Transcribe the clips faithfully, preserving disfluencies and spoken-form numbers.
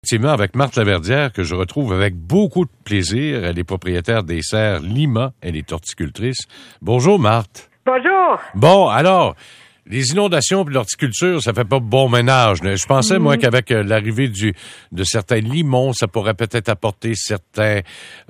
Effectivement, avec Marthe Laverdière, que je retrouve avec beaucoup de plaisir. Elle est propriétaire des serres Lima. Elle est horticultrice. Bonjour, Marthe. Bonjour. Bon, alors, les inondations et l'horticulture, ça fait pas bon ménage. Je pensais, mmh. moi, qu'avec l'arrivée du de certains limons, ça pourrait peut-être apporter certains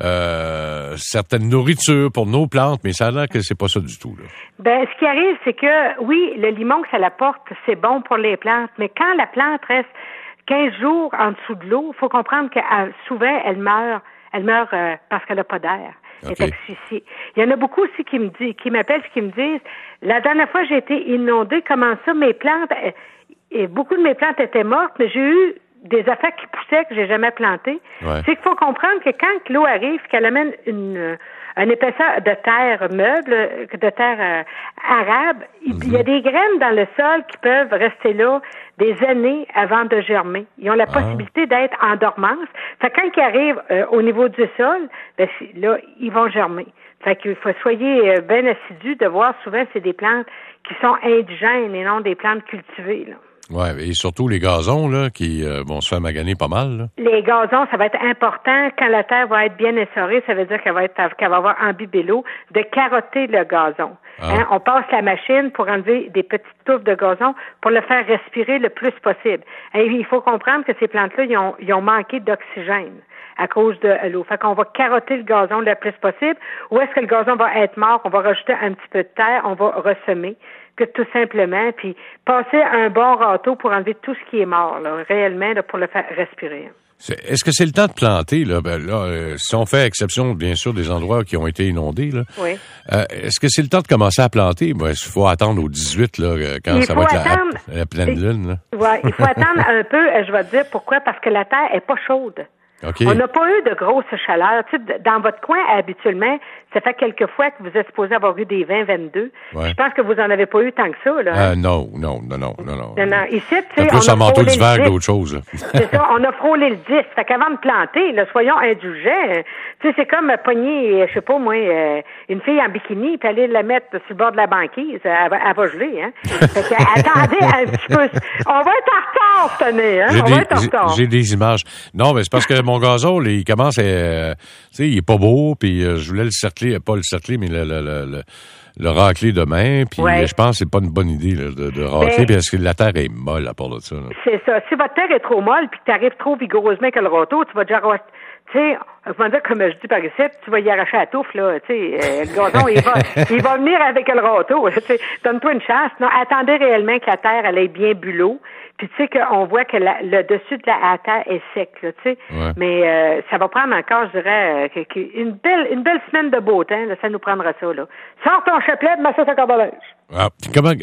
euh, certaines nourritures pour nos plantes, mais ça a l'air que c'est pas ça du tout, là. Ben, ce qui arrive, c'est que, oui, le limon que ça l'apporte, c'est bon pour les plantes, mais quand la plante reste quinze jours en dessous de l'eau, il faut comprendre que souvent, elle meurt, elle meurt euh, parce qu'elle n'a pas d'air. Elle okay. est asphyxiée. Il y en a beaucoup aussi qui me disent, qui m'appellent, qui me disent, la dernière fois, j'ai été inondée, comment ça, mes plantes, et beaucoup de mes plantes étaient mortes, mais j'ai eu des affaires qui poussaient que j'ai jamais plantées. Ouais. C'est qu'il faut comprendre que quand l'eau arrive, qu'elle amène une, une épaisseur de terre meuble, de terre euh, arabe, mm-hmm. il y a des graines dans le sol qui peuvent rester là des années avant de germer. Ils ont la ah. possibilité d'être en dormance. Fait que quand ils arrivent euh, au niveau du sol, ben, là, ils vont germer. Fait qu'il faut soyez euh, bien assidus de voir souvent c'est des plantes qui sont indigènes et non des plantes cultivées, là. Ouais, et surtout les gazons, là, qui euh, vont se faire maganer pas mal, là. Les gazons, ça va être important. Quand la terre va être bien essorée, ça veut dire qu'elle va être, qu'elle va avoir imbibé l'eau, de carotter le gazon. Ah. Hein? On passe la machine pour enlever des petites touffes de gazon pour le faire respirer le plus possible. Et il faut comprendre que ces plantes-là, ils ont, ils ont manqué d'oxygène à cause de l'eau. Fait qu'on va carotter le gazon le plus possible. Où est-ce que le gazon va être mort? On va rajouter un petit peu de terre, on va ressemer. Que tout simplement, puis passer un bon râteau pour enlever tout ce qui est mort, là, réellement, là, pour le faire respirer. C'est, est-ce que c'est le temps de planter, là? Ben, là, euh, si on fait exception, bien sûr, des endroits qui ont été inondés, là. Oui. Euh, est-ce que c'est le temps de commencer à planter? Ben, il faut attendre au dix-huit, là, quand il ça va être attendre, la, la pleine lune, là. Oui, il faut attendre un peu, je vais te dire pourquoi, parce que la terre est pas chaude. Okay. On n'a pas eu de grosse chaleur. Tu sais, dans votre coin, habituellement, ça fait quelques fois que vous êtes supposé avoir eu des vingt vingt-deux. Ouais. Je pense que vous en avez pas eu tant que ça, là. Hein? Euh, non, non, non, non, non, non. non, non. Ici, tu sais, plus un manteau d'hiver que d'autres choses, là. C'est ça, on a frôlé le dix. Fait qu'avant de planter, là, soyons indulgents. Tu sais, c'est comme pogner, je sais pas, moi, euh, une fille en bikini puis aller la mettre sur le bord de la banquise. Elle va, elle va geler, hein. Fait que, attendez un petit peu. On va être en retard cette année, hein. J'ai on des, va être en retard. J'ai des images. Non, mais c'est parce que mon gazon, là, il commence à, euh, tu sais, il est pas beau, puis euh, je voulais le cercler, pas le cercler, mais le, le, le, le, le racler demain, puis ouais. je pense que c'est pas une bonne idée, là, de, de racler, ben, parce que la terre est molle à part de ça, là. C'est ça. Si votre terre est trop molle, puis que tu arrives trop vigoureusement avec le râteau, tu vas déjà, tu sais, comment dire, comme je dis par ici, tu vas y arracher la touffe, là, tu sais, euh, le gazon, il va, il va venir avec le râteau, tu sais, donne-toi une chance. Non, attendez réellement que la terre, elle ait bien bu l'eau. Puis tu sais qu'on voit que la, le dessus de la, la terre est sec, là, tu sais. Ouais. Mais euh, ça va prendre encore, je dirais, euh, une belle une belle semaine de beau temps, là, ça nous prendra ça, là. Sors ton chapelet de ma sauce à corde à linge. Ah, comment...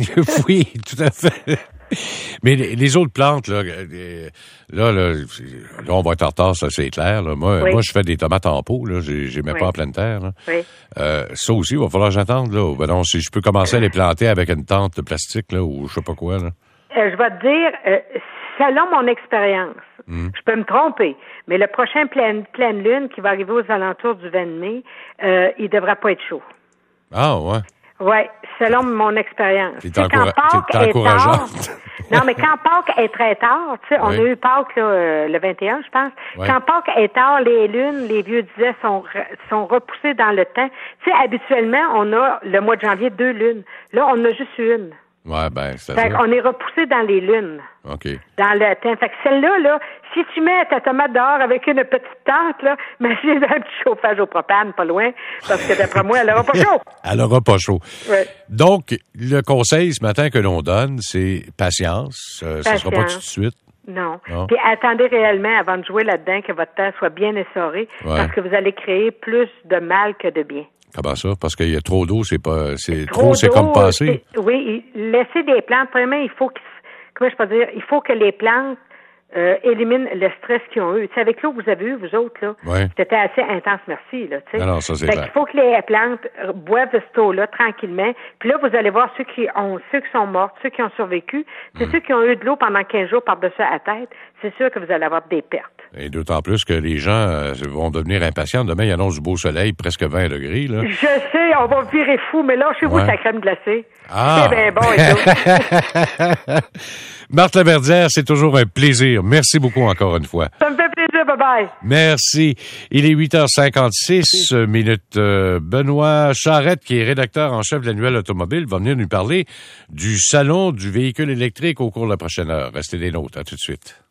oui, tout à fait. Mais les, les autres plantes, là, là, là, là, on va être en retard, ça, c'est clair, là. Moi, oui. moi, je fais des tomates en pot, là. J'ai, j'ai même oui. pas en pleine terre, là. Oui. Euh, ça aussi, il va falloir que j'attende, là. Ben non, si je peux commencer à les planter avec une tente de plastique, là, ou je sais pas quoi, là. Euh, je vais te dire, euh, selon mon expérience, mmh. je peux me tromper, mais le prochain pleine, pleine lune qui va arriver aux alentours du vingt mai, euh, il devra pas être chaud. Ah, ouais. Oui, selon mon expérience. C'est encoura- encourageant. Non, mais quand Pâques est très tard, tu sais, on oui. a eu Pâques là, euh, le vingt et un, je pense. Oui. Quand Pâques est tard, les lunes, les vieux disaient, sont sont repoussées dans le temps. Tu sais, habituellement, on a le mois de janvier deux lunes. Là, on a juste une. Ouais, ben, c'est Fait ça. qu'on est repoussé dans les lunes. OK. Dans le temps. Fait que celle-là, là, si tu mets ta tomate dehors avec une petite tente, là, mets-la dans un petit chauffage au propane, pas loin, parce que d'après moi, elle aura pas chaud. Elle aura pas chaud. Ouais. Donc, le conseil ce matin que l'on donne, c'est patience. Euh, ça sera pas tout de suite. Non. non. Puis attendez réellement, avant de jouer là-dedans, que votre terre soit bien essorée, ouais. parce que vous allez créer plus de mal que de bien. Comment ça? Parce qu'il y a trop d'eau, c'est pas, c'est trop, trop c'est d'eau, comme passé. C'est, oui, laisser des plantes. Premièrement, il faut que, comment je peux dire, il faut que les plantes euh, éliminent le stress qu'ils ont eu. Tu sais, avec l'eau que vous avez eu, vous autres, là, ouais. c'était assez intense, merci, là, tu sais. Alors, ça, c'est fait clair. qu'il faut que les plantes boivent de cette eau-là tranquillement. Puis là, vous allez voir ceux qui ont, ceux qui sont morts, ceux qui ont survécu, c'est mm. ceux qui ont eu de l'eau pendant quinze jours par-dessus la tête. C'est sûr que vous allez avoir des pertes. Et d'autant plus que les gens euh, vont devenir impatients. Demain, il annonce du beau soleil, presque vingt degrés, là. Je sais, on va virer fou, mais là, chez vous, Ouais. c'est la crème glacée. Ah. C'est bien bon, et tout. Marthe Laverdière, c'est toujours un plaisir. Merci beaucoup encore une fois. Ça me fait plaisir, bye-bye. Merci. Il est huit heures cinquante-six minutes. Euh, Benoît Charette, qui est rédacteur en chef de l'Annuel automobile, va venir nous parler du salon du véhicule électrique au cours de la prochaine heure. Restez des nôtres. À tout de suite.